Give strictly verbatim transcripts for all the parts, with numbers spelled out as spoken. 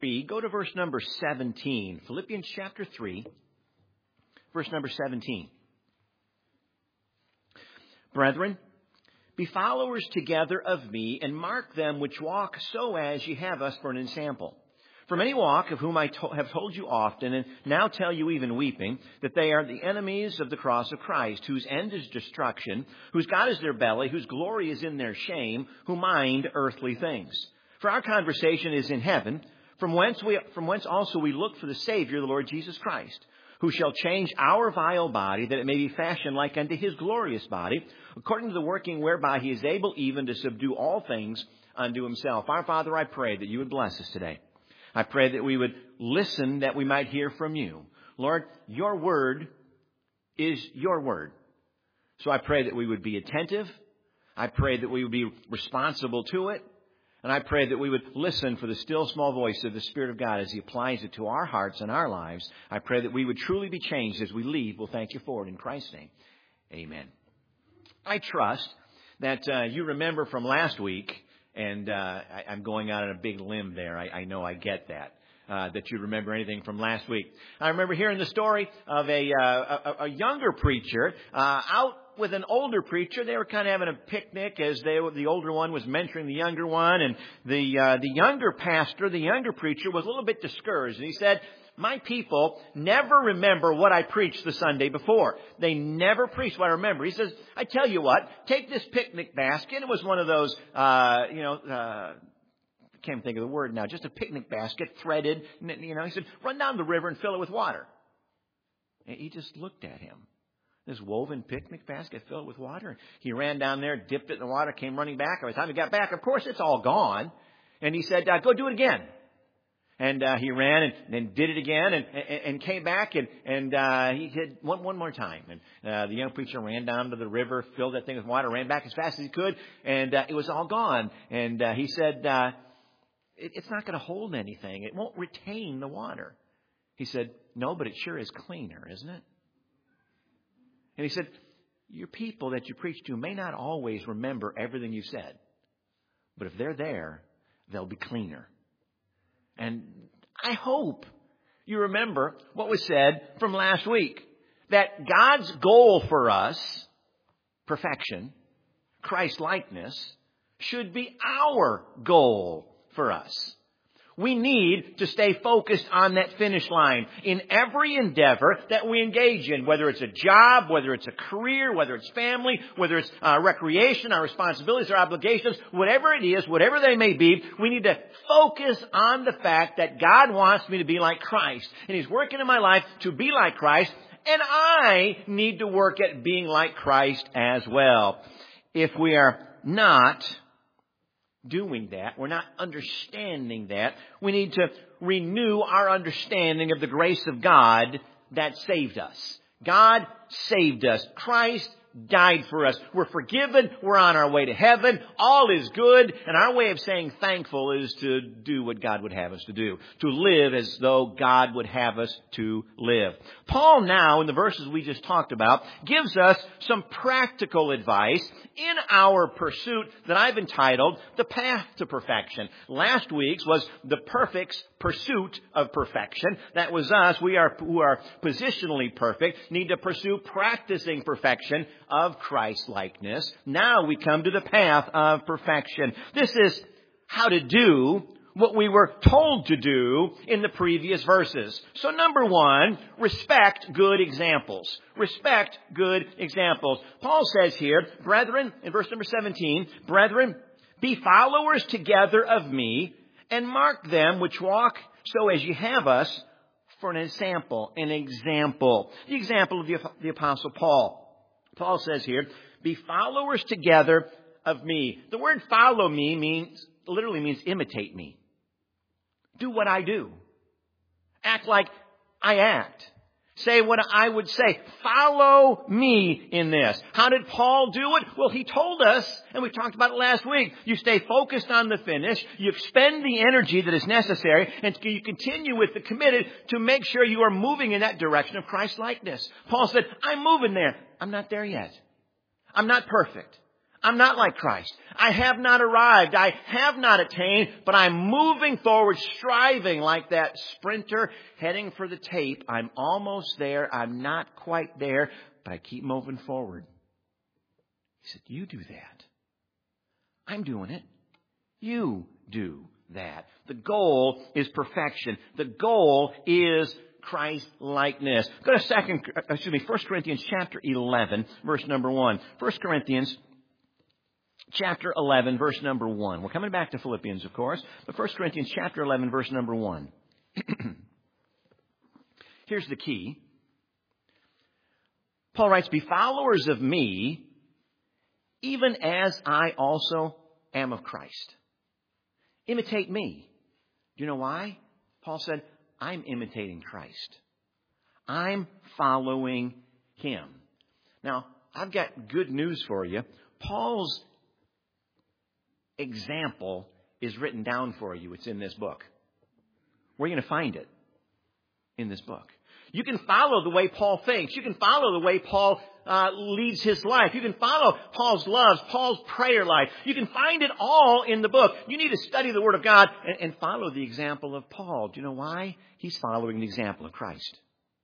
three, go to verse number seventeen. Philippians chapter three, verse number seventeen. Brethren, be followers together of me, and mark them which walk so as ye have us for an ensample. For many walk, of whom I to- have told you often, and now tell you even weeping, that they are the enemies of the cross of Christ, whose end is destruction, whose God is their belly, whose glory is in their shame, who mind earthly things. For our conversation is in heaven, from whence we, from whence also we look for the Savior, the Lord Jesus Christ, who shall change our vile body, that it may be fashioned like unto his glorious body, according to the working whereby he is able even to subdue all things unto himself. Our Father, I pray that you would bless us today. I pray that we would listen, that we might hear from you. Lord, your word is your word. So I pray that we would be attentive. I pray that we would be responsible to it. And I pray that we would listen for the still small voice of the Spirit of God as he applies it to our hearts and our lives. I pray that we would truly be changed as we leave. We'll thank you for it in Christ's name. Amen. I trust that uh, you remember from last week, and uh, I, I'm going out on a big limb there. I, I know I get that, uh, that you remember anything from last week. I remember hearing the story of a, uh, a, a younger preacher uh, out with an older preacher. They were kind of having a picnic as they, the older one was mentoring the younger one. And the uh, the younger pastor, the younger preacher, was a little bit discouraged. And he said, my people never remember what I preached the Sunday before. They never preach what I remember. He says, I tell you what, take this picnic basket. It was one of those, uh, you know, uh, I can't think of the word now, just a picnic basket, threaded. You know, he said, run down the river and fill it with water. And he just looked at him. This woven picnic basket filled with water. He ran down there, dipped it in the water, came running back. By the time he got back, of course, it's all gone. And he said, uh, go do it again. And uh, he ran and then did it again and, and, and came back and, and uh, he did one, one more time. And uh, the young preacher ran down to the river, filled that thing with water, ran back as fast as he could, and uh, it was all gone. And uh, he said, uh, it, it's not going to hold anything. It won't retain the water. He said, no, but it sure is cleaner, isn't it? And he said, your people that you preach to may not always remember everything you said, but if they're there, they'll be cleaner. And I hope you remember what was said from last week, that God's goal for us, perfection, Christ-likeness, should be our goal for us. We need to stay focused on that finish line in every endeavor that we engage in, whether it's a job, whether it's a career, whether it's family, whether it's uh, recreation, our responsibilities, our obligations, whatever it is, whatever they may be, we need to focus on the fact that God wants me to be like Christ. And He's working in my life to be like Christ, and I need to work at being like Christ as well. If we are not doing that, we're not understanding that, we need to renew our understanding of the grace of God that saved us. God saved us. Christ died for us. We're forgiven. We're on our way to heaven. All is good. And our way of saying thankful is to do what God would have us to do. To live as though God would have us to live. Paul now, in the verses we just talked about, gives us some practical advice in our pursuit that I've entitled The Path to Perfection. Last week's was The Perfect Pursuit of Perfection. That was us. We are who are positionally perfect, need to pursue practicing perfection of Christ-likeness. Now we come to the path of perfection. This is how to do what we were told to do in the previous verses. So number one, respect good examples. Respect good examples. Paul says here, brethren, in verse number seventeen, brethren, be followers together of me, and mark them which walk so as ye have us for an example. An example. The example of the, the Apostle Paul. Paul says here, be followers together of me. The word follow me means, literally means imitate me. Do what I do. Act like I act. Say what I would say. Follow me in this. How did Paul do it? Well, he told us, and we talked about it last week, you stay focused on the finish, you expend the energy that is necessary, and you continue with the committed to make sure you are moving in that direction of Christ-likeness. Paul said, I'm moving there. I'm not there yet. I'm not perfect. I'm not like Christ. I have not arrived. I have not attained, but I'm moving forward, striving like that sprinter heading for the tape. I'm almost there. I'm not quite there, but I keep moving forward. He said, you do that. I'm doing it. You do that. The goal is perfection. The goal is Christ-likeness. Go to second, excuse me, First Corinthians chapter eleven, verse number one. First Corinthians chapter eleven, verse number one. We're coming back to Philippians, of course, but First Corinthians chapter eleven, verse number one. Here's the key. Paul writes, be followers of me, even as I also am of Christ. Imitate me. Do you know why? Paul said, I'm imitating Christ. I'm following Him. Now, I've got good news for you. Paul's example is written down for you. It's in this book. Where are you going to find it? In this book. You can follow the way Paul thinks. You can follow the way Paul uh, leads his life. You can follow Paul's loves, Paul's prayer life. You can find it all in the book. You need to study the Word of God and, and follow the example of Paul. Do you know why? He's following the example of Christ.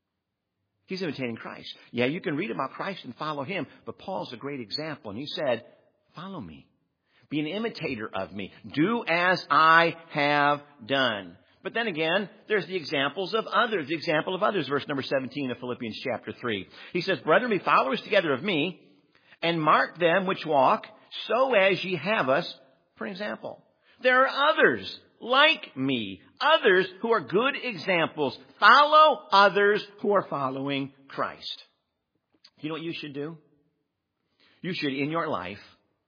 He's imitating Christ. Yeah, you can read about Christ and follow Him, but Paul's a great example. And he said, follow me. Be an imitator of me. Do as I have done. But then again, there's the examples of others. The example of others, verse number seventeen of Philippians chapter three. He says, brethren, be followers together of me, and mark them which walk, so as ye have us for an example. There are others like me, others who are good examples. Follow others who are following Christ. You know what you should do? You should, in your life,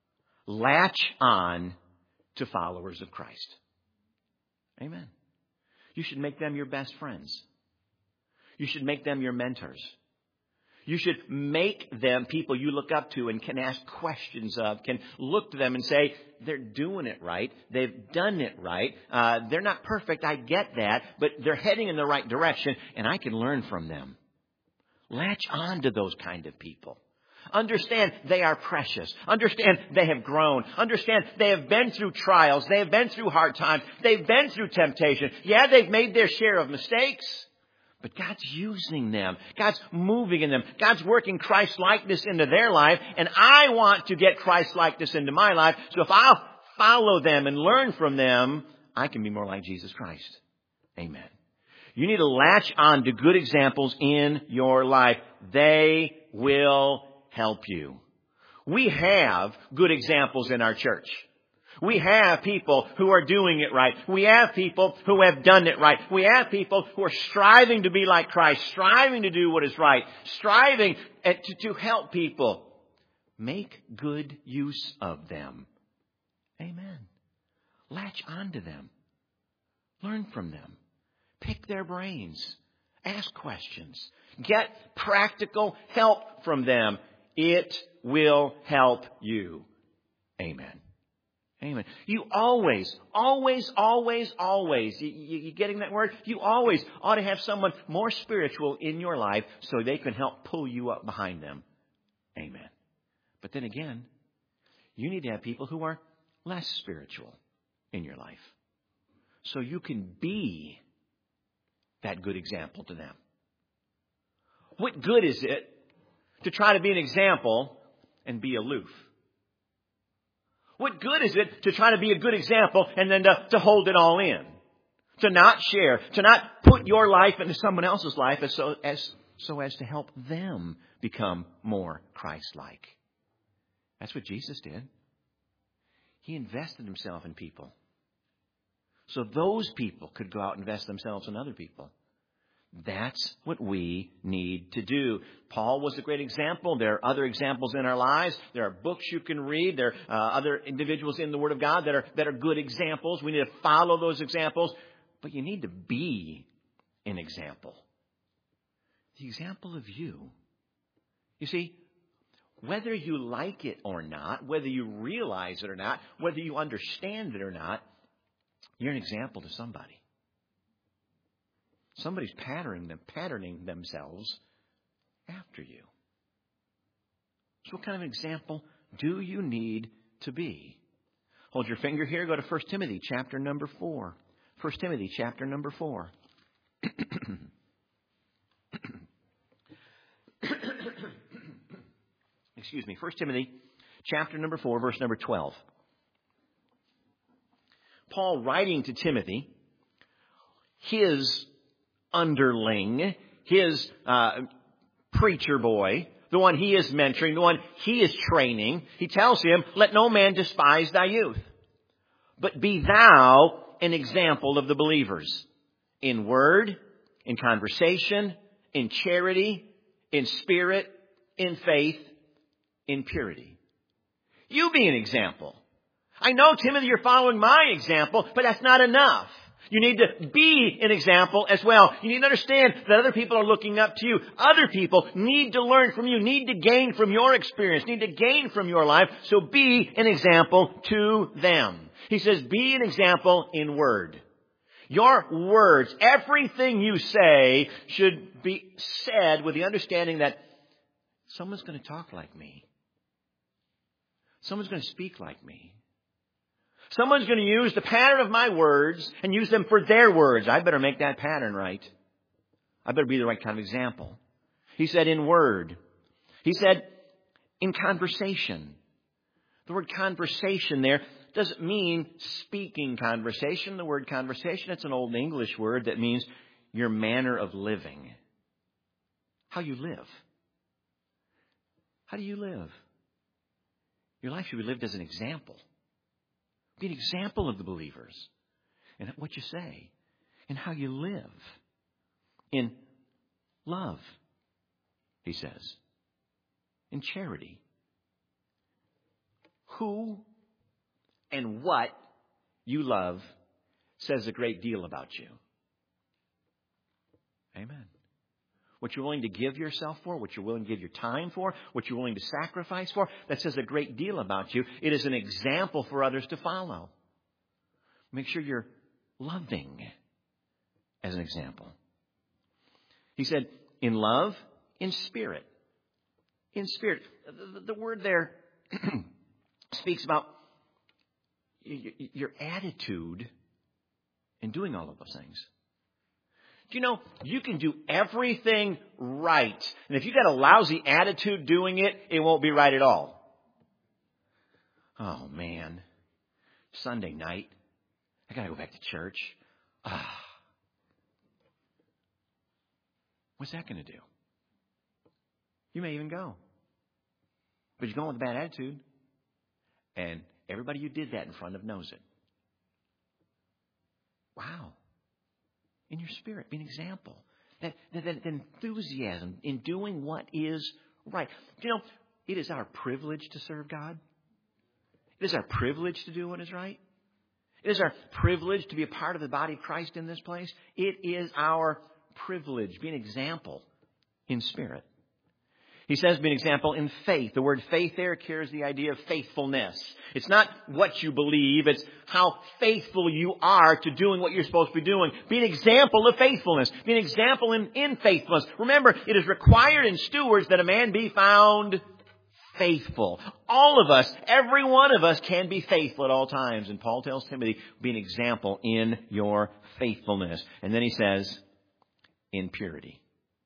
latch on to followers of Christ. Amen. You should make them your best friends. You should make them your mentors. You should make them people you look up to and can ask questions of, can look to them and say, they're doing it right. They've done it right. Uh, they're not perfect. I get that. But they're heading in the right direction, and I can learn from them. Latch on to those kind of people. Understand they are precious. Understand they have grown. Understand they have been through trials. They have been through hard times. They've been through temptation. Yeah, they've made their share of mistakes. But God's using them. God's moving in them. God's working Christ-likeness into their life. And I want to get Christ-likeness into my life. So if I'll follow them and learn from them, I can be more like Jesus Christ. Amen. You need to latch on to good examples in your life. They will help you. We have good examples in our church. We have people who are doing it right. We have people who have done it right. We have people who are striving to be like Christ, striving to do what is right, striving to, to help people. Make good use of them. Amen. Latch on to them. Learn from them. Pick their brains. Ask questions. Get practical help from them. It will help you. Amen. Amen. You always, always, always, always, you, you, you getting that word? You always ought to have someone more spiritual in your life so they can help pull you up behind them. Amen. But then again, you need to have people who are less spiritual in your life so you can be that good example to them. What good is it to try to be an example and be aloof? What good is it to try to be a good example and then to, to hold it all in? To not share, to not put your life into someone else's life as so as, so as to help them become more Christ-like. That's what Jesus did. He invested himself in people. So those people could go out and invest themselves in other people. That's what we need to do. Paul was a great example. There are other examples in our lives. There are books you can read. There are uh, other individuals in the Word of God that are that are good examples. We need to follow those examples. But you need to be an example. The example of you. You see, whether you like it or not, whether you realize it or not, whether you understand it or not, you're an example to somebody. Somebody's patterning them, patterning themselves after you. So what kind of example do you need to be? Hold your finger here. Go to First Timothy chapter number four. First Timothy chapter number four. Excuse me. First Timothy chapter number four, verse number twelve. Paul writing to Timothy, his underling, his uh, preacher boy, the one he is mentoring, the one he is training. He tells him, let no man despise thy youth, but be thou an example of the believers in word, in conversation, in charity, in spirit, in faith, in purity. You be an example. I know, Timothy, you're following my example, but that's not enough. You need to be an example as well. You need to understand that other people are looking up to you. Other people need to learn from you, need to gain from your experience, need to gain from your life. So be an example to them. He says, be an example in word. Your words, everything you say should be said with the understanding that someone's going to talk like me. Someone's going to speak like me. Someone's going to use the pattern of my words and use them for their words. I better make that pattern right. I better be the right kind of example. He said in word. He said in conversation. The word conversation there doesn't mean speaking conversation. The word conversation, it's an old English word that means your manner of living. How you live. How do you live? Your life should be lived as an example. Be an example of the believers in what you say, in how you live, in love, he says, in charity. Who and what you love says a great deal about you. Amen. What you're willing to give yourself for, what you're willing to give your time for, what you're willing to sacrifice for, that says a great deal about you. It is an example for others to follow. Make sure you're loving as an example. He said, in love, in spirit. In spirit. The, the, the word there speaks about your attitude in doing all of those things. Do you know, you can do everything right. And if you got a lousy attitude doing it, it won't be right at all. Oh, man. Sunday night. I got to go back to church. Ah. What's that going to do? You may even go. But you're going with a bad attitude. And everybody you did that in front of knows it. Wow. In your spirit, be an example. That, that, that enthusiasm in doing what is right. Do you know, it is our privilege to serve God. It is our privilege to do what is right. It is our privilege to be a part of the body of Christ in this place. It is our privilege. Be an example in spirit. He says, be an example in faith. The word faith there carries the idea of faithfulness. It's not what you believe. It's how faithful you are to doing what you're supposed to be doing. Be an example of faithfulness. Be an example in, in faithfulness. Remember, it is required in stewards that a man be found faithful. All of us, every one of us can be faithful at all times. And Paul tells Timothy, be an example in your faithfulness. And then he says, in purity.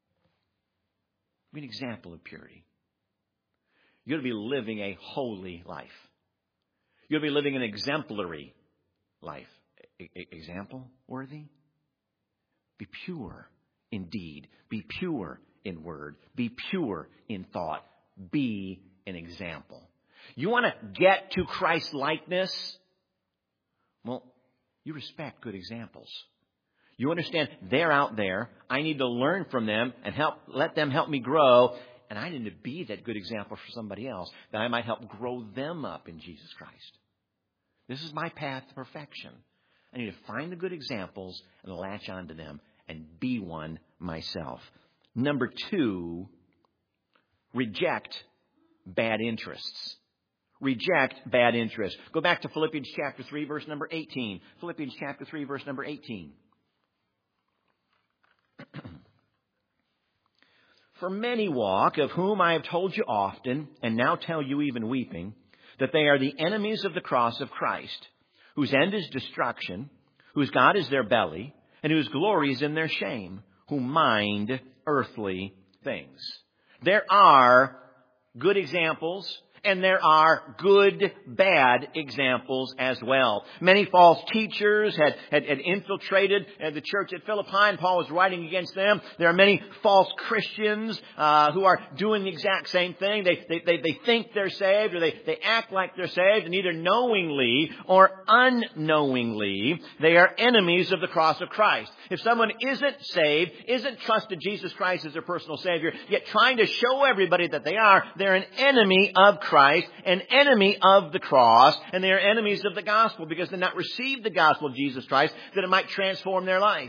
Be an example of purity. You're going to be living a holy life. You're going to be living an exemplary life. E- example worthy? Be pure in deed. Be pure in word. Be pure in thought. Be an example. You want to get to Christ's likeness? Well, you respect good examples. You understand they're out there. I need to learn from them and help let them help me grow. And I need to be that good example for somebody else, that I might help grow them up in Jesus Christ. This is my path to perfection. I need to find the good examples and latch onto them and be one myself. Number two, reject bad interests. Reject bad interests. Go back to Philippians chapter three, verse number eighteen. Philippians chapter three, verse number eighteen. For many walk, of whom I have told you often, and now tell you even weeping, that they are the enemies of the cross of Christ, whose end is destruction, whose God is their belly, and whose glory is in their shame, who mind earthly things. There are good examples, and there are good, bad examples as well. Many false teachers had, had, had infiltrated the church at Philippi, and Paul was writing against them. There are many false Christians uh, who are doing the exact same thing. They, they, they, they think they're saved, or they, they act like they're saved, and either knowingly or unknowingly, they are enemies of the cross of Christ. If someone isn't saved, isn't trusted Jesus Christ as their personal Savior, yet trying to show everybody that they are, they're an enemy of Christ. Christ, an enemy of the cross, and they are enemies of the gospel because they've not received the gospel of Jesus Christ that it might transform their life.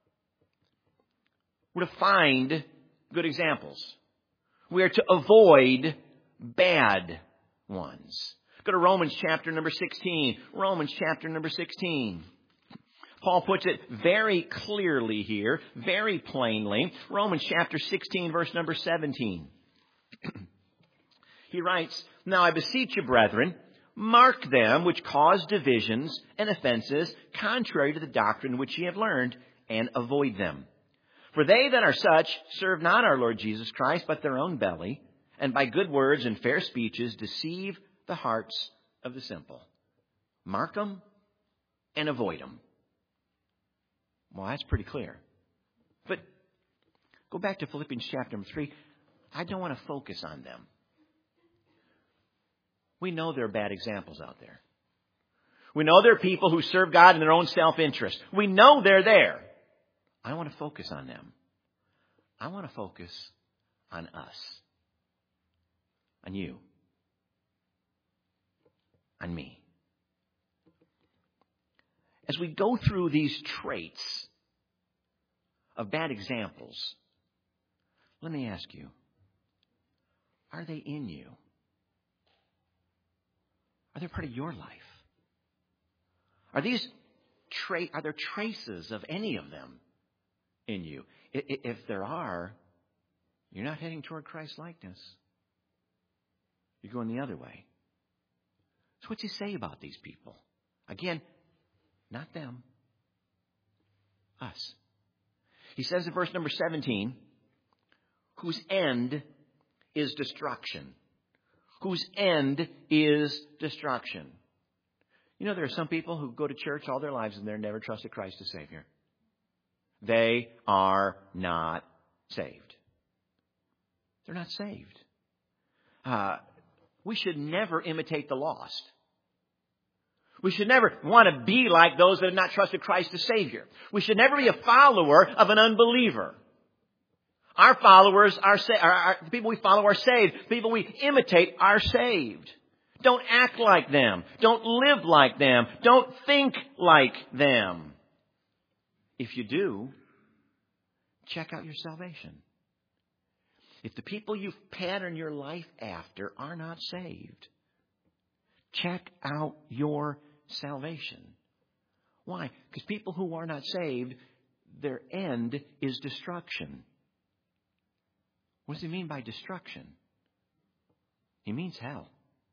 We're to find good examples. We are to avoid bad ones. Go to Romans chapter number sixteen. Romans chapter number sixteen. Paul puts it very clearly here, very plainly. Romans chapter sixteen, verse number seventeen. He writes, "Now I beseech you, brethren, mark them which cause divisions and offenses contrary to the doctrine which ye have learned, and avoid them. For they that are such serve not our Lord Jesus Christ, but their own belly, and by good words and fair speeches deceive the hearts of the simple." Mark them and avoid them. Well, that's pretty clear. But go back to Philippians chapter number three. I don't want to focus on them. We know there are bad examples out there. We know there are people who serve God in their own self-interest. We know they're there. I don't want to focus on them. I want to focus on us. On you. On me. As we go through these traits of bad examples, let me ask you, are they in you? Are they part of your life? Are these tra- are there traces of any of them in you? If there are, you're not heading toward Christ's likeness. You're going the other way. So what's he say about these people? Again, not them. Us. He says in verse number seventeen, whose end is destruction. Whose end is destruction. You know, there are some people who go to church all their lives and they've never trusted Christ as Savior. They are not saved. They're not saved. Uh, we should never imitate the lost. We should never want to be like those that have not trusted Christ as Savior. We should never be a follower of an unbeliever. Our followers are saved. The people we follow are saved. The people we imitate are saved. Don't act like them. Don't live like them. Don't think like them. If you do, check out your salvation. If the people you've patterned your life after are not saved, check out your salvation. Why? Because people who are not saved, their end is destruction. What does he mean by destruction? He means hell.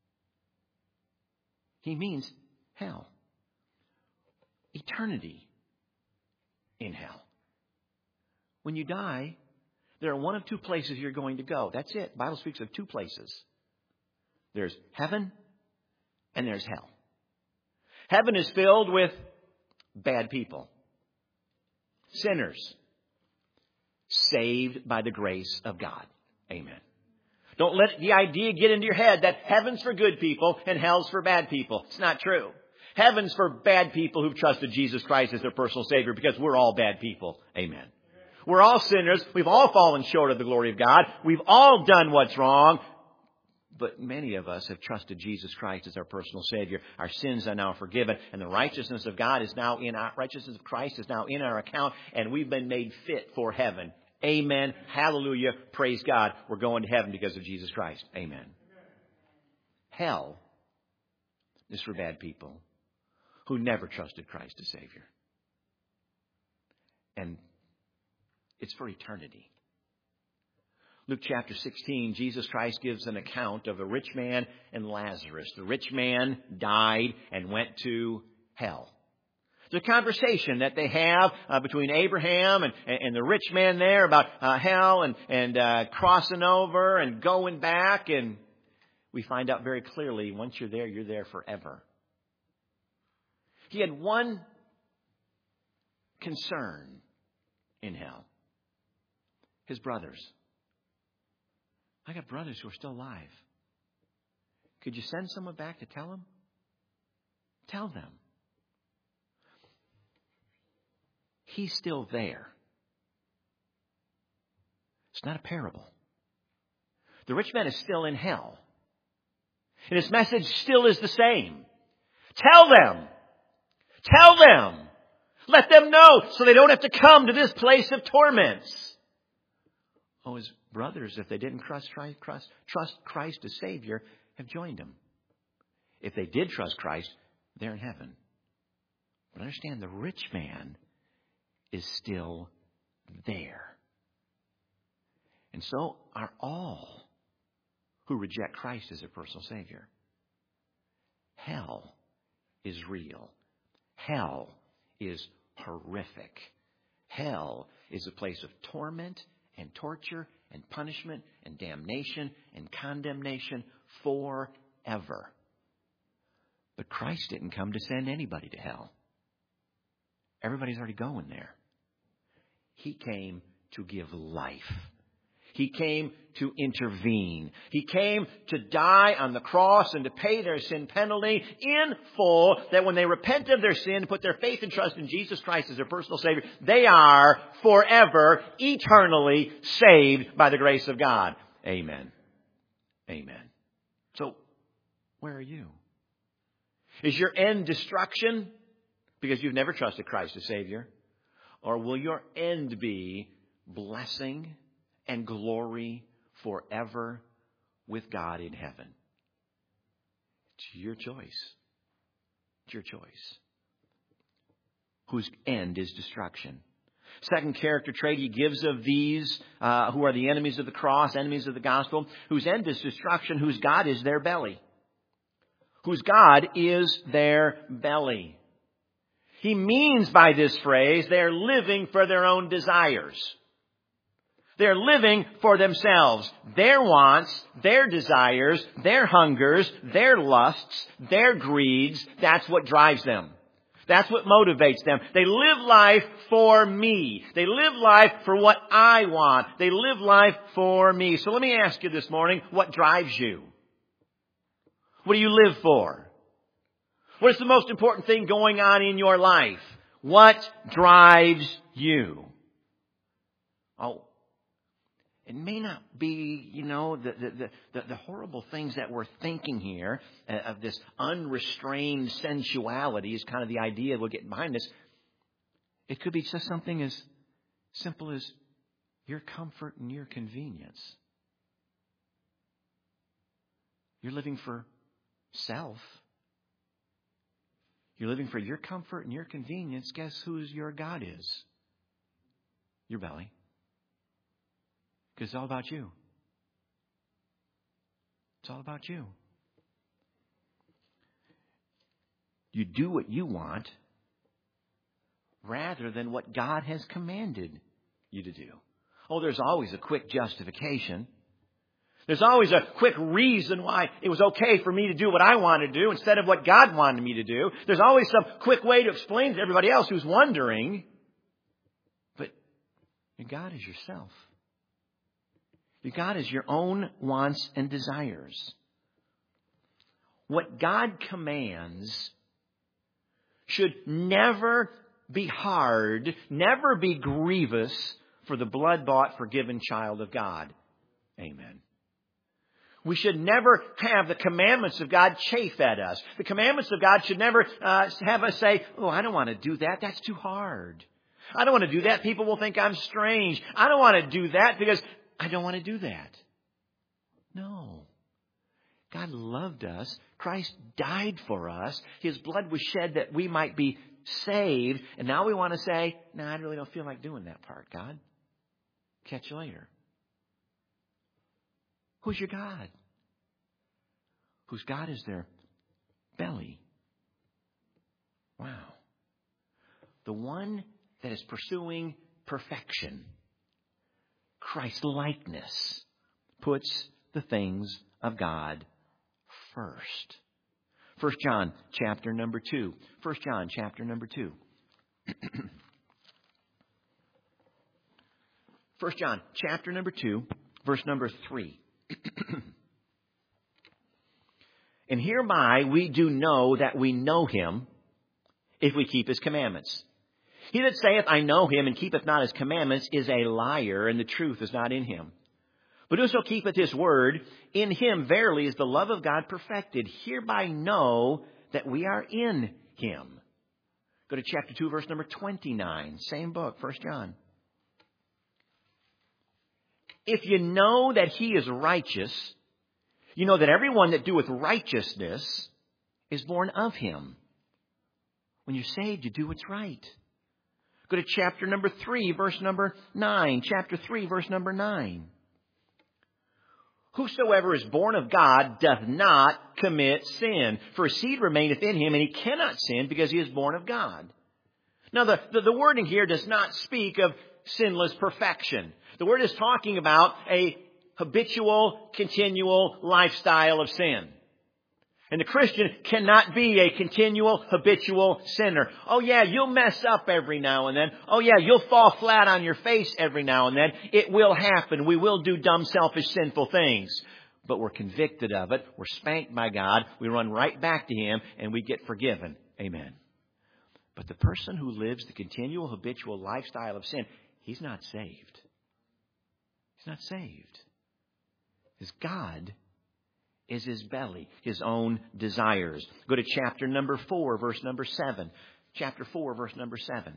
He means hell. Eternity in hell. When you die, there are one of two places you're going to go. That's it. The Bible speaks of two places. There's heaven and there's hell. Heaven is filled with bad people. Sinners. Saved by the grace of God. Amen. Don't let the idea get into your head that heaven's for good people and hell's for bad people. It's not true. Heaven's for bad people who've trusted Jesus Christ as their personal Savior because we're all bad people. Amen. We're all sinners. We've all fallen short of the glory of God. We've all done what's wrong. But many of us have trusted Jesus Christ as our personal Savior. Our sins are now forgiven, and the righteousness of God is now in our righteousness of Christ is now in our account, and we've been made fit for heaven. Amen. Hallelujah. Praise God. We're going to heaven because of Jesus Christ. Amen. Hell is for bad people who never trusted Christ as Savior. And it's for eternity. Luke chapter sixteen, Jesus Christ gives an account of a rich man and Lazarus. The rich man died and went to hell. It's a conversation that they have uh, between Abraham and, and the rich man there about uh, hell and, and uh, crossing over and going back. And we find out very clearly, once you're there, you're there forever. He had one concern in hell. His brothers. I got brothers who are still alive. Could you send someone back to tell them? Tell them. He's still there. It's not a parable. The rich man is still in hell. And his message still is the same. Tell them. Tell them. Let them know so they don't have to come to this place of torments. Oh, his brothers, if they didn't trust Christ, trust Christ as Savior, have joined him. If they did trust Christ, they're in heaven. But understand, the rich man is still there. And so are all who reject Christ as their personal Savior. Hell is real. Hell is horrific. Hell is a place of torment and torture and punishment and damnation and condemnation forever. But Christ didn't come to send anybody to hell. Everybody's already going there. He came to give life. He came to intervene. He came to die on the cross and to pay their sin penalty in full, that when they repent of their sin, put their faith and trust in Jesus Christ as their personal Savior, they are forever, eternally saved by the grace of God. Amen. Amen. So, where are you? Is your end destruction because you've never trusted Christ as Savior? Or will your end be blessing and glory forever with God in heaven? It's your choice. It's your choice. Whose end is destruction. Second character trait he gives of these uh, who are the enemies of the cross, enemies of the gospel, whose end is destruction, whose God is their belly. Whose God is their belly. He means by this phrase, they're living for their own desires. They're living for themselves, their wants, their desires, their hungers, their lusts, their greeds. That's what drives them. That's what motivates them. They live life for me. They live life for what I want. They live life for me. So let me ask you this morning, what drives you? What do you live for? What is the most important thing going on in your life? What drives you? Oh, it may not be, you know, the, the, the, the horrible things that we're thinking here uh, of this unrestrained sensuality is kind of the idea we'll get behind this. It could be just something as simple as your comfort and your convenience. You're living for self. You're living for your comfort and your convenience. Guess who your God is? Your belly. Because it's all about you. It's all about you. You do what you want rather than what God has commanded you to do. Oh, there's always a quick justification. There's always a quick reason why it was okay for me to do what I want to do instead of what God wanted me to do. There's always some quick way to explain to everybody else who's wondering. But your God is yourself. Your God is your own wants and desires. What God commands should never be hard, never be grievous for the blood-bought, forgiven child of God. Amen. We should never have the commandments of God chafe at us. The commandments of God should never uh, have us say, oh, I don't want to do that. That's too hard. I don't want to do that. People will think I'm strange. I don't want to do that because I don't want to do that. No. God loved us. Christ died for us. His blood was shed that we might be saved. And now we want to say, no, I really don't feel like doing that part, God. Catch you later. Who's your God? Whose God is their belly. Wow. The one that is pursuing perfection, Christ-likeness, puts the things of God first. First John chapter number two. First John chapter number two. First John chapter number two, verse number three. And hereby we do know that we know him, if we keep his commandments. He that saith, I know him, and keepeth not his commandments, is a liar, and the truth is not in him. But whoso keepeth his word, in him verily is the love of God perfected. Hereby know that we are in him. Go to chapter two, verse number twenty-nine. Same book, First John. If you know that he is righteous, you know that everyone that doeth righteousness is born of him. When you're saved, you do what's right. Go to chapter number three, verse number nine. Chapter three, verse number nine. Whosoever is born of God doth not commit sin, for his seed remaineth in him, and he cannot sin because he is born of God. Now, the, the, the wording here does not speak of sinless perfection. The word is talking about a habitual, continual lifestyle of sin. And the Christian cannot be a continual, habitual sinner. Oh yeah, you'll mess up every now and then. Oh yeah, you'll fall flat on your face every now and then. It will happen. We will do dumb, selfish, sinful things. But we're convicted of it. We're spanked by God. We run right back to him and we get forgiven. Amen. But the person who lives the continual, habitual lifestyle of sin, he's not saved. He's not saved. His God is his belly, his own desires. Go to chapter number four, verse number seven. Chapter four, verse number seven.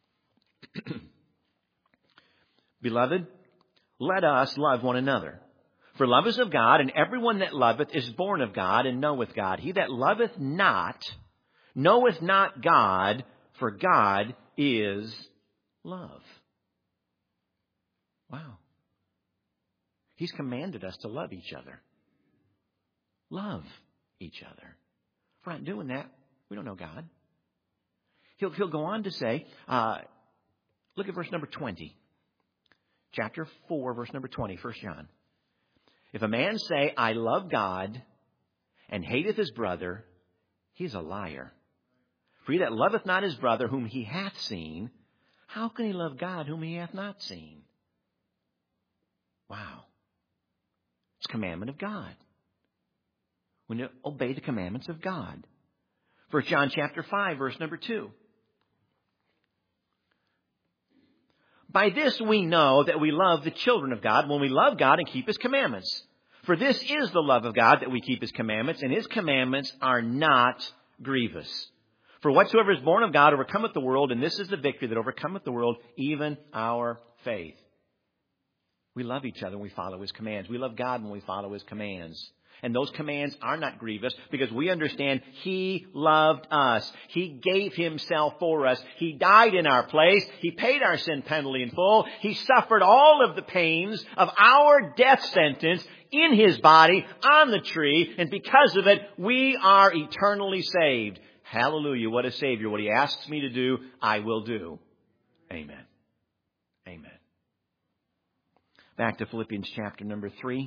Beloved, let us love one another. For love is of God, and everyone that loveth is born of God and knoweth God. He that loveth not, knoweth not God, for God is love. Wow. He's commanded us to love each other. Love each other. If we're not doing that, we don't know God. He'll, he'll go on to say, uh, look at verse number twenty. Chapter four, verse number twenty, First John. If a man say, I love God, and hateth his brother, he's a liar. For he that loveth not his brother whom he hath seen, how can he love God whom he hath not seen? Wow. It's a commandment of God. We need to obey the commandments of God. First John chapter five, verse number two. By this we know that we love the children of God, when we love God and keep his commandments. For this is the love of God, that we keep his commandments, and his commandments are not grievous. For whatsoever is born of God overcometh the world, and this is the victory that overcometh the world, even our faith. We love each other when we follow his commands. We love God when we follow his commands. And those commands are not grievous because we understand he loved us. He gave himself for us. He died in our place. He paid our sin penalty in full. He suffered all of the pains of our death sentence in his body on the tree. And because of it, we are eternally saved. Hallelujah. What a Savior. What he asks me to do, I will do. Amen. Amen. Back to Philippians chapter number three.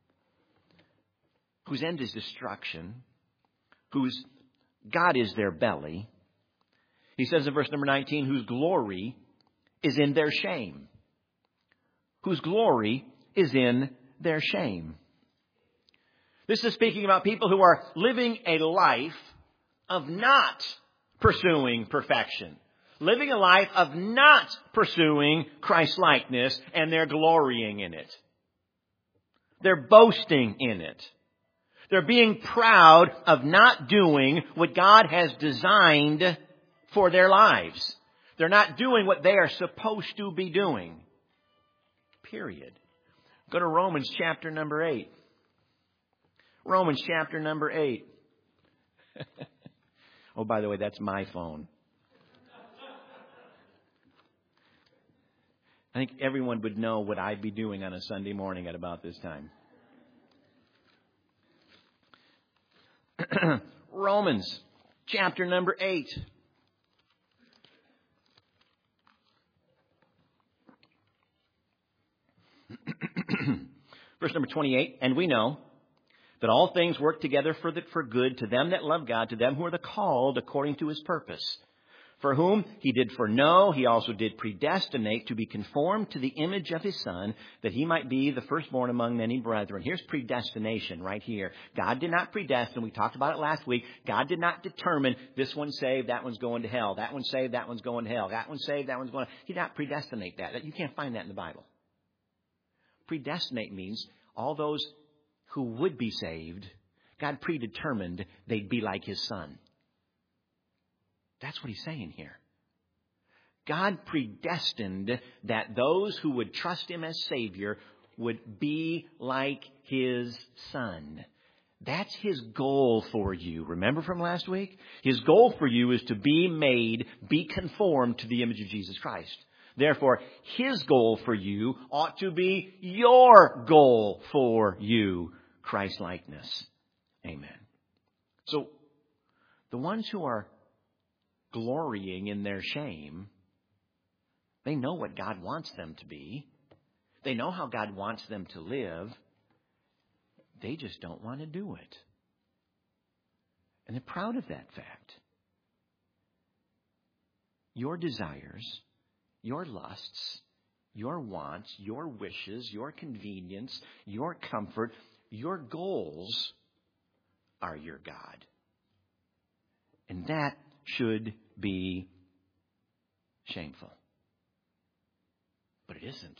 Whose end is destruction, whose God is their belly. He says in verse number nineteen, whose glory is in their shame. Whose glory is in their shame. This is speaking about people who are living a life of not pursuing perfection. Living a life of not pursuing Christ-likeness, and they're glorying in it. They're boasting in it. They're being proud of not doing what God has designed for their lives. They're not doing what they are supposed to be doing. Period. Go to Romans chapter number eight. Romans chapter number eight. Oh, by the way, that's my phone. I think everyone would know what I'd be doing on a Sunday morning at about this time. Romans chapter number eight. Verse number twenty-eight. And we know that all things work together for, the, for good to them that love God, to them who are the called according to his purpose. For whom he did foreknow, he also did predestinate to be conformed to the image of his Son, that he might be the firstborn among many brethren. Here's predestination right here. God did not predestine. We talked about it last week. God did not determine this one's saved, that one's going to hell. That one's saved, that one's going to hell. That one's saved, that one's going to... He did not predestinate that. You can't find that in the Bible. Predestinate means all those who would be saved, God predetermined they'd be like his Son. That's what he's saying here. God predestined that those who would trust him as Savior would be like his Son. That's his goal for you. Remember from last week? His goal for you is to be made, be conformed to the image of Jesus Christ. Therefore, his goal for you ought to be your goal for you, Christ-likeness. Amen. So, the ones who are glorying in their shame, they know what God wants them to be. They know how God wants them to live. They just don't want to do it. And they're proud of that fact. Your desires, your lusts, your wants, your wishes, your convenience, your comfort, your goals are your God. And that should be shameful. But it isn't.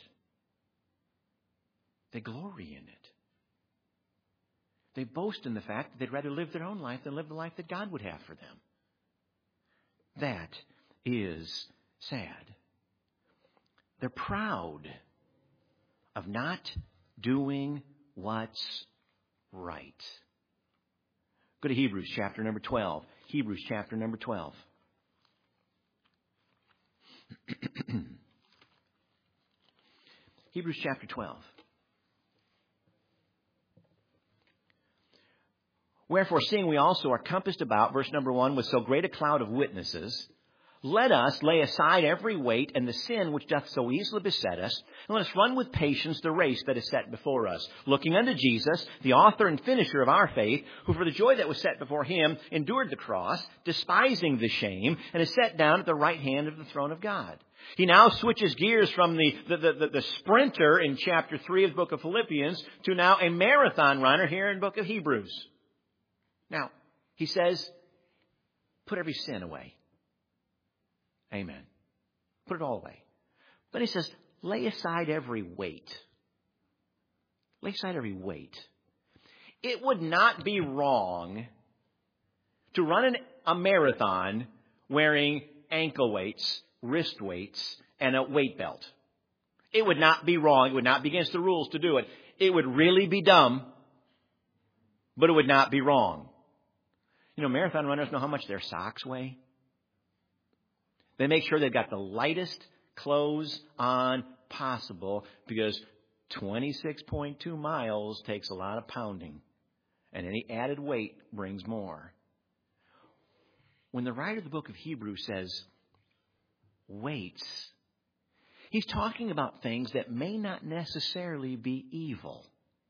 They glory in it. They boast in the fact that they'd rather live their own life than live the life that God would have for them. That is sad. They're proud of not doing what's right. Go to Hebrews chapter number twelve. Hebrews chapter number twelve. Hebrews chapter twelve. Wherefore, seeing we also are compassed about, verse number one, with so great a cloud of witnesses, let us lay aside every weight and the sin which doth so easily beset us, and let us run with patience the race that is set before us, looking unto Jesus, the author and finisher of our faith, who for the joy that was set before him endured the cross, despising the shame, and is set down at the right hand of the throne of God. He now switches gears from the, the, the, the sprinter in chapter three of the book of Philippians to now a marathon runner here in the book of Hebrews. Now, he says, put every sin away. Amen. Put it all away. But he says, lay aside every weight. Lay aside every weight. It would not be wrong to run an, a marathon wearing ankle weights, wrist weights, and a weight belt. It would not be wrong. It would not be against the rules to do it. It would really be dumb, but it would not be wrong. You know, marathon runners know how much their socks weigh. They make sure they've got the lightest clothes on possible because twenty-six point two miles takes a lot of pounding. And any added weight brings more. When the writer of the book of Hebrews says weights, he's talking about things that may not necessarily be evil.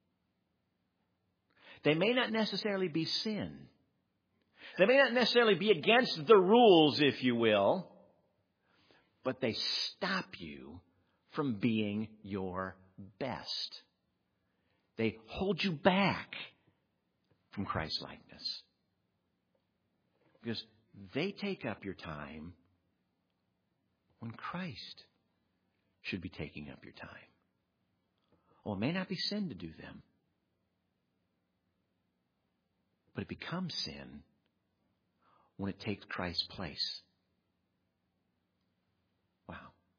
They may not necessarily be sin. They may not necessarily be against the rules, if you will. But they stop you from being your best. They hold you back from Christ-likeness. Because they take up your time when Christ should be taking up your time. Well, it may not be sin to do them. But it becomes sin when it takes Christ's place. Wow.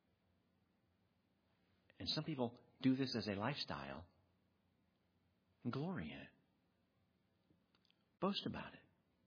And some people do this as a lifestyle and glory in it. Boast about it.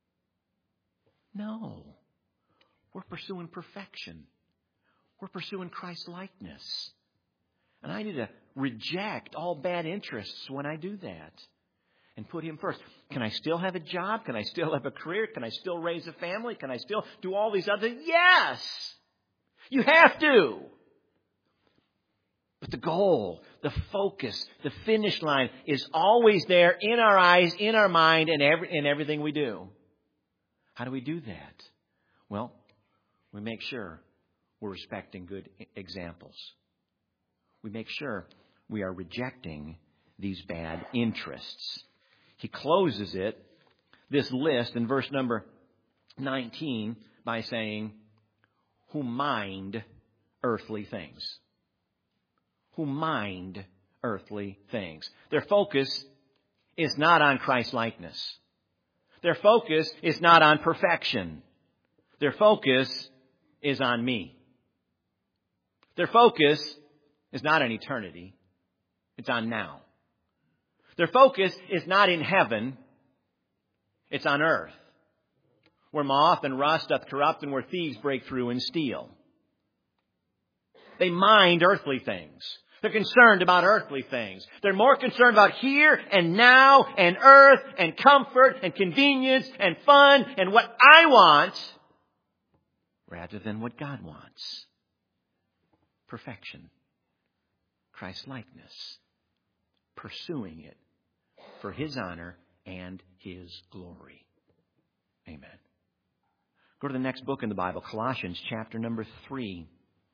No. We're pursuing perfection. We're pursuing Christ-likeness. And I need to reject all bad interests when I do that. and put Him first. Can I still have a job? Can I still have a career? Can I still raise a family? Can I still do all these other things? Yes! You have to! But the goal, the focus, the finish line is always there in our eyes, in our mind, and every, in everything we do. How do we do that? Well, we make sure we're respecting good examples. We make sure we are rejecting these bad interests. He closes it, this list, in verse number nineteen by saying, who mind earthly things. Who mind earthly things. Their focus is not on Christ-likeness. Their focus is not on perfection. Their focus is on me. Their focus is not on eternity. It's on now. Their focus is not in heaven. It's on earth, where moth and rust doth corrupt and where thieves break through and steal. They mind earthly things. They're concerned about earthly things. They're more concerned about here and now and earth and comfort and convenience and fun and what I want rather than what God wants. Perfection. Christ-likeness. Pursuing it for His honor and His glory. Amen. Go to the next book in the Bible, Colossians chapter number three.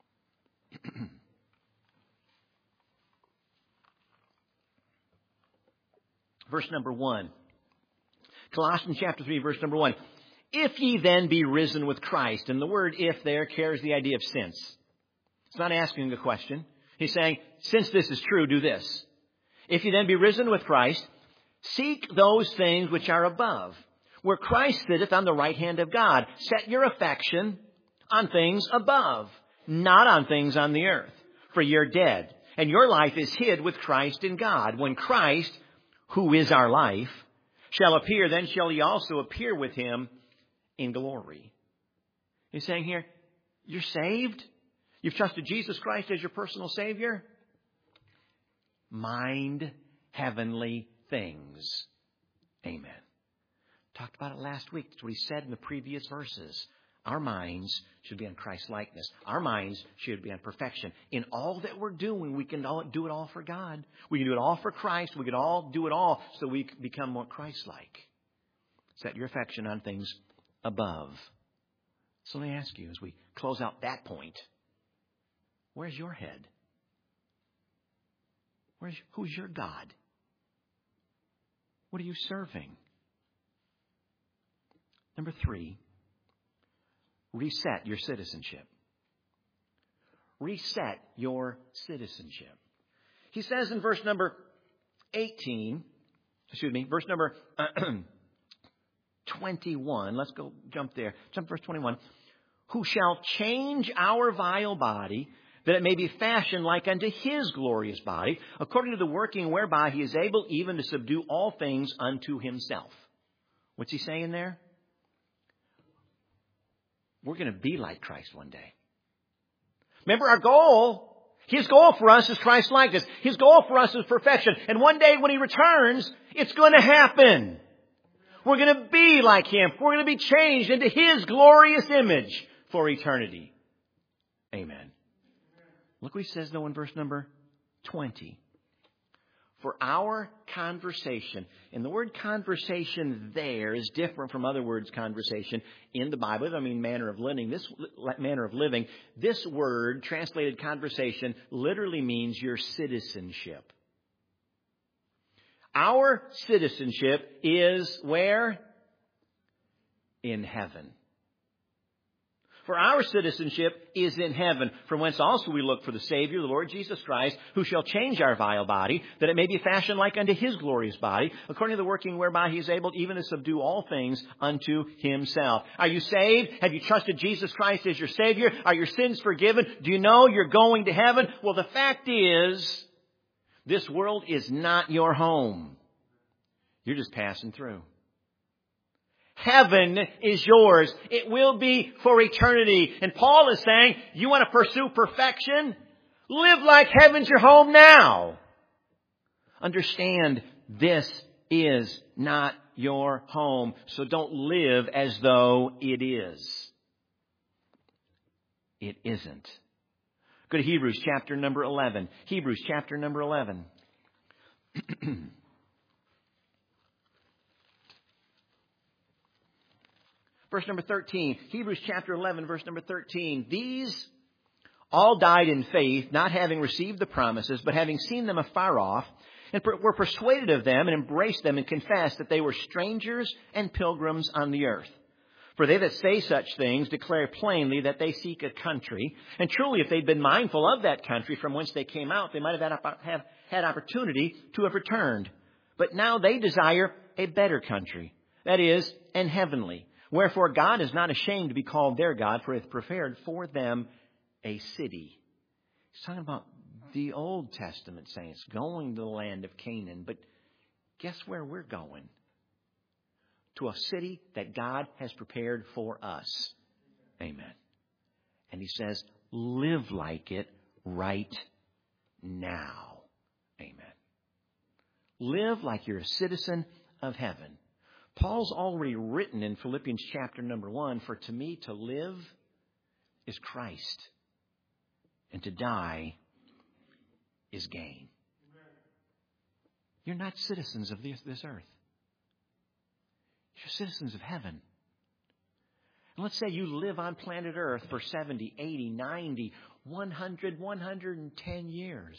Verse number one. Colossians chapter three, verse number one. If ye then be risen with Christ, and the word if there carries the idea of since. It's not asking a question. He's saying, since this is true, do this. If ye then be risen with Christ, seek those things which are above, where Christ sitteth on the right hand of God. Set your affection on things above, not on things on the earth. For you're dead, and your life is hid with Christ in God. When Christ, who is our life, shall appear, then shall ye also appear with Him in glory. He's saying here, you're saved? You've trusted Jesus Christ as your personal Savior? Mind heavenly things. Amen. Talked about it last week. That's what he said in the previous verses. Our minds should be on Christ-likeness. Our minds should be on perfection. In all that we're doing, we can all do it all for God. We can do it all for Christ. We can all do it all so we become more Christ-like. Set your affection on things above. So let me ask you, as we close out that point, where's your head? Where's, who's your God? What are you serving? Number three, reset your citizenship. Reset your citizenship. He says in verse number eighteen, excuse me, verse number twenty-one. Let's go jump there. Jump to verse twenty-one. Who shall change our vile body, that it may be fashioned like unto His glorious body, according to the working whereby He is able even to subdue all things unto Himself. What's he saying there? We're going to be like Christ one day. Remember, our goal, His goal for us is Christ-likeness. His goal for us is perfection. And one day when He returns, it's going to happen. We're going to be like Him. We're going to be changed into His glorious image for eternity. Amen. Look what he says, though, in verse number twenty. For our conversation, and the word conversation there is different from other words conversation in the Bible. I mean manner of living. This manner of living, this word translated conversation literally means your citizenship. Our citizenship is where? In heaven. For our citizenship is in heaven, from whence also we look for the Savior, the Lord Jesus Christ, who shall change our vile body, that it may be fashioned like unto His glorious body, according to the working whereby He is able even to subdue all things unto Himself. Are you saved? Have you trusted Jesus Christ as your Savior? Are your sins forgiven? Do you know you're going to heaven? Well, the fact is, this world is not your home. You're just passing through. Heaven is yours. It will be for eternity. And Paul is saying, you want to pursue perfection? Live like heaven's your home now. Understand this is not your home. So don't live as though it is. It isn't. Go to Hebrews chapter number eleven. Hebrews chapter number eleven. Verse number thirteen. Hebrews chapter eleven, verse number thirteen. These all died in faith, not having received the promises, but having seen them afar off, and were persuaded of them, and embraced them, and confessed that they were strangers and pilgrims on the earth. For they that say such things declare plainly that they seek a country. And truly, if they'd been mindful of that country from whence they came out, they might have had, have had opportunity to have returned. But now they desire a better country, that is, an heavenly. Wherefore God is not ashamed to be called their God, for he hath prepared for them a city. He's talking about the Old Testament saints going to the land of Canaan. But guess where we're going? To a city that God has prepared for us. Amen. And he says, live like it right now. Amen. Live like you're a citizen of heaven. Paul's already written in Philippians chapter number one, for to me to live is Christ, and to die is gain. You're not citizens of this, this earth. You're citizens of heaven. And let's say you live on planet Earth for seventy, eighty, ninety, one hundred, one hundred ten years.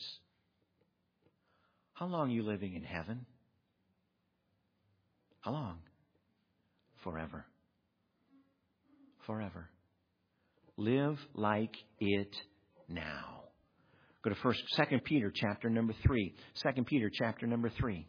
How long are you living in heaven? How long? Forever. Forever. Live like it now. Go to first, Second Peter chapter number three. Second Peter chapter number three.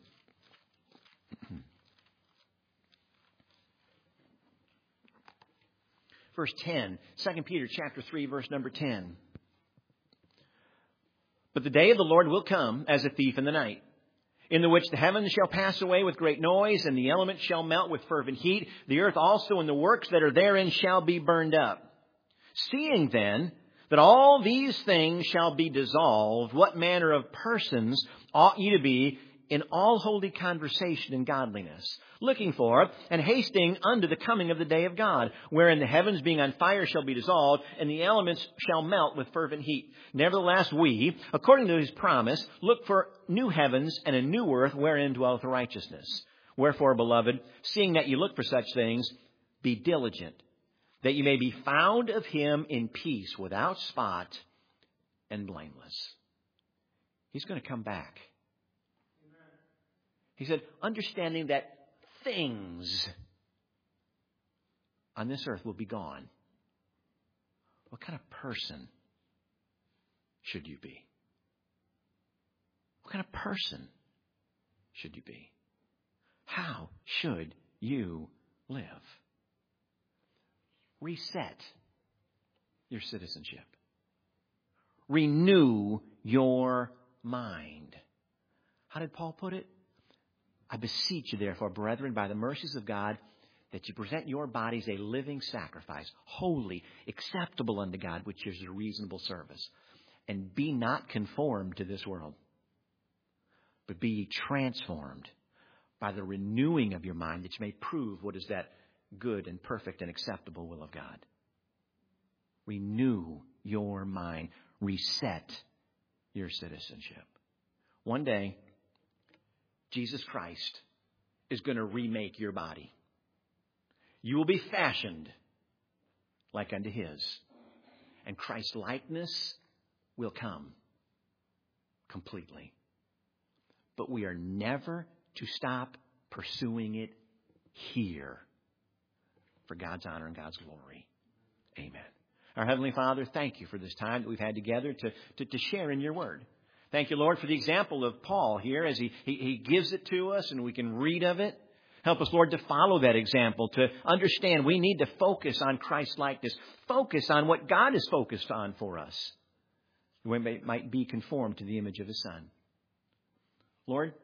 Verse ten. Second Peter chapter three, verse number ten. But the day of the Lord will come as a thief in the night, in the which the heavens shall pass away with great noise, and the elements shall melt with fervent heat. The earth also and the works that are therein shall be burned up. Seeing then that all these things shall be dissolved, what manner of persons ought ye to be in all holy conversation and godliness, looking for and hasting unto the coming of the day of God, wherein the heavens being on fire shall be dissolved, and the elements shall melt with fervent heat. Nevertheless we, according to his promise, look for new heavens and a new earth wherein dwelleth righteousness. Wherefore, beloved, seeing that ye look for such things, be diligent, that you may be found of him in peace, without spot and blameless. He's going to come back. He said, understanding that things on this earth will be gone. What kind of person should you be? What kind of person should you be? How should you live? Reset your citizenship. Renew your mind. How did Paul put it? I beseech you, therefore, brethren, by the mercies of God, that you present your bodies a living sacrifice, holy, acceptable unto God, which is a reasonable service. And be not conformed to this world, but be ye transformed by the renewing of your mind, that you may prove what is that good and perfect and acceptable will of God. Renew your mind. Reset your citizenship. One day, Jesus Christ is going to remake your body. You will be fashioned like unto his. And Christ's likeness will come completely. But we are never to stop pursuing it here for God's honor and God's glory. Amen. Our Heavenly Father, thank you for this time that we've had together to, to, to share in your word. Thank you, Lord, for the example of Paul here as he, he, he gives it to us and we can read of it. Help us, Lord, to follow that example, to understand we need to focus on Christ's likeness. Focus on what God is focused on for us. We may, might be conformed to the image of his Son. Lord,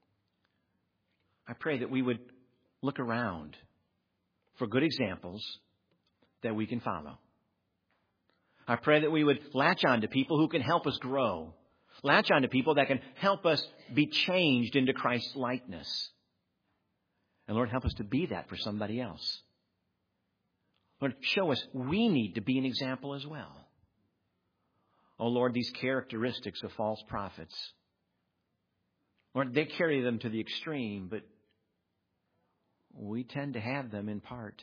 I pray that we would look around for good examples that we can follow. I pray that we would latch on to people who can help us grow. Latch on to people that can help us be changed into Christ's likeness. And Lord, help us to be that for somebody else. Lord, show us we need to be an example as well. Oh, Lord, these characteristics of false prophets, Lord, they carry them to the extreme, but we tend to have them in part.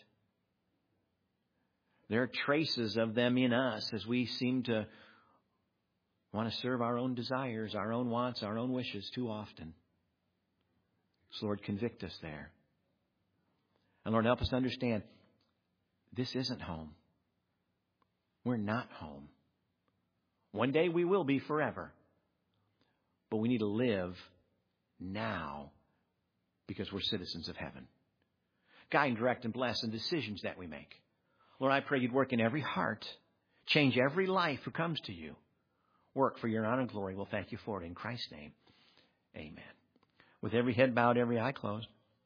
There are traces of them in us as we seem to want to serve our own desires, our own wants, our own wishes too often. So, Lord, convict us there. And, Lord, help us to understand this isn't home. We're not home. One day we will be forever. But we need to live now because we're citizens of heaven. Guide and direct and bless in decisions that we make. Lord, I pray you'd work in every heart. Change every life who comes to you. Work for your honor and glory. We'll thank you for it in Christ's name. Amen. With every head bowed, every eye closed.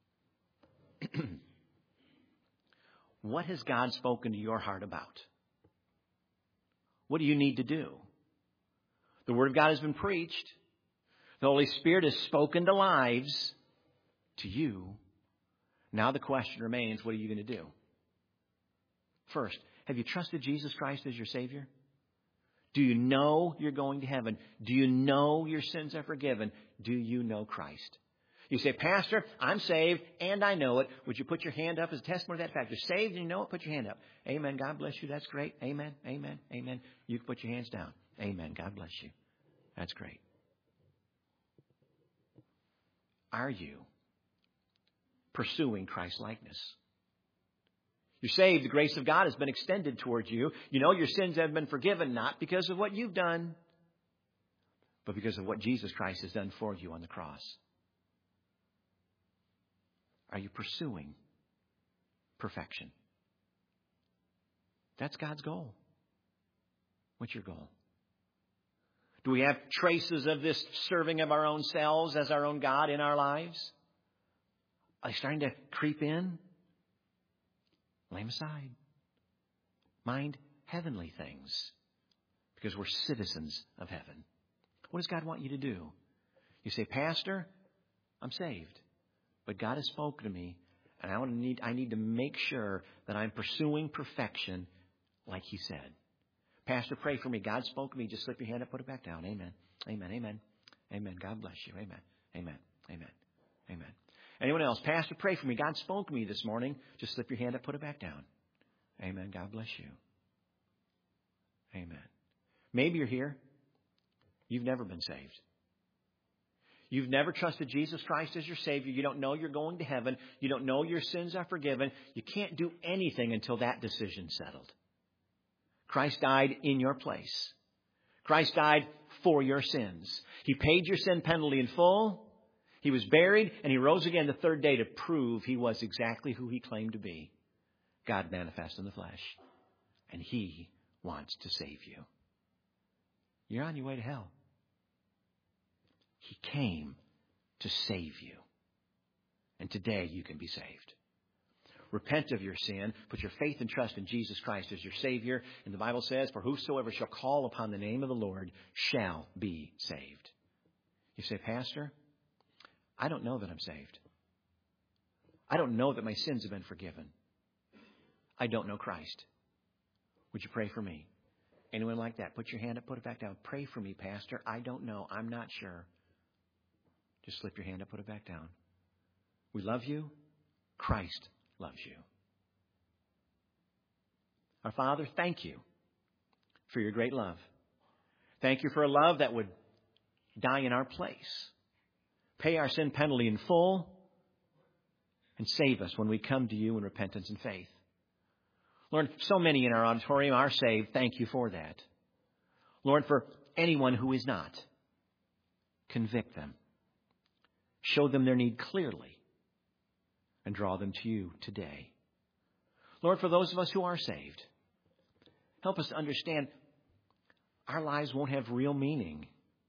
What has God spoken to your heart about? What do you need to do? The Word of God has been preached. The Holy Spirit has spoken to lives, to you. Now the question remains, what are you going to do? First, have you trusted Jesus Christ as your Savior? Do you know you're going to heaven? Do you know your sins are forgiven? Do you know Christ? You say, Pastor, I'm saved and I know it. Would you put your hand up as a testimony to that fact? You're saved and you know it? Put your hand up. Amen. God bless you. That's great. Amen. Amen. Amen. You can put your hands down. Amen. God bless you. That's great. Are you pursuing Christ's likeness? You're saved. The grace of God has been extended towards you. You know your sins have been forgiven, not because of what you've done, but because of what Jesus Christ has done for you on the cross. Are you pursuing perfection? That's God's goal. What's your goal? Do we have traces of this serving of our own selves as our own God in our lives? Are they starting to creep in? Lay them aside. Mind heavenly things because we're citizens of heaven. What does God want you to do? You say, Pastor, I'm saved. But God has spoken to me, and I want to need I need to make sure that I'm pursuing perfection like He said. Pastor, pray for me. God spoke to me. Just slip your hand up, put it back down. Amen. Amen. Amen. Amen. God bless you. Amen. Amen. Amen. Amen. Anyone else? Pastor, pray for me. God spoke to me this morning. Just slip your hand up, put it back down. Amen. God bless you. Amen. Maybe you're here. You've never been saved. You've never trusted Jesus Christ as your Savior. You don't know you're going to heaven. You don't know your sins are forgiven. You can't do anything until that decision's settled. Christ died in your place. Christ died for your sins. He paid your sin penalty in full. He was buried, and He rose again the third day to prove He was exactly who He claimed to be. God manifest in the flesh. And He wants to save you. You're on your way to hell. He came to save you. And today you can be saved. Repent of your sin. Put your faith and trust in Jesus Christ as your Savior. And the Bible says, for whosoever shall call upon the name of the Lord shall be saved. You say, Pastor, I don't know that I'm saved. I don't know that my sins have been forgiven. I don't know Christ. Would you pray for me? Anyone like that? Put your hand up, put it back down. Pray for me, Pastor. I don't know. I'm not sure. Just slip your hand up, put it back down. We love you. Christ loves you. Our Father, thank you for your great love. Thank you for a love that would die in our place, pay our sin penalty in full, and save us when we come to you in repentance and faith. Lord, so many in our auditorium are saved. Thank you for that. Lord, for anyone who is not, convict them. Show them their need clearly and draw them to you today. Lord, for those of us who are saved, help us to understand our lives won't have real meaning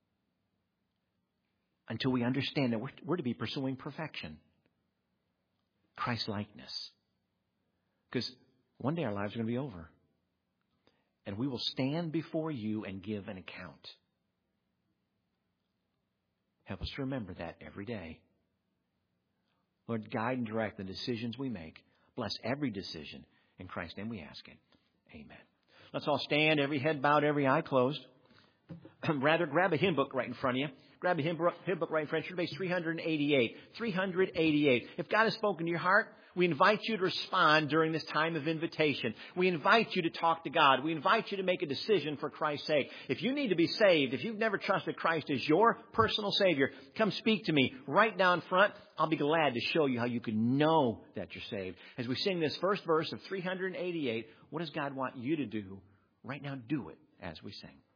until we understand that we're, we're to be pursuing perfection, Christ-likeness. Because one day our lives are going to be over. And we will stand before you and give an account. Help us to remember that every day. Lord, guide and direct the decisions we make. Bless every decision. In Christ's name we ask it. Amen. Let's all stand, every head bowed, every eye closed. Rather, grab a hymn book right in front of you. Grab a hymn book right in front of you. Page three eighty-eight. three eighty-eight. If God has spoken to your heart, we invite you to respond during this time of invitation. We invite you to talk to God. We invite you to make a decision for Christ's sake. If you need to be saved, if you've never trusted Christ as your personal Savior, come speak to me right down front. I'll be glad to show you how you can know that you're saved. As we sing this first verse of three eighty-eight, what does God want you to do? Right now, do it as we sing.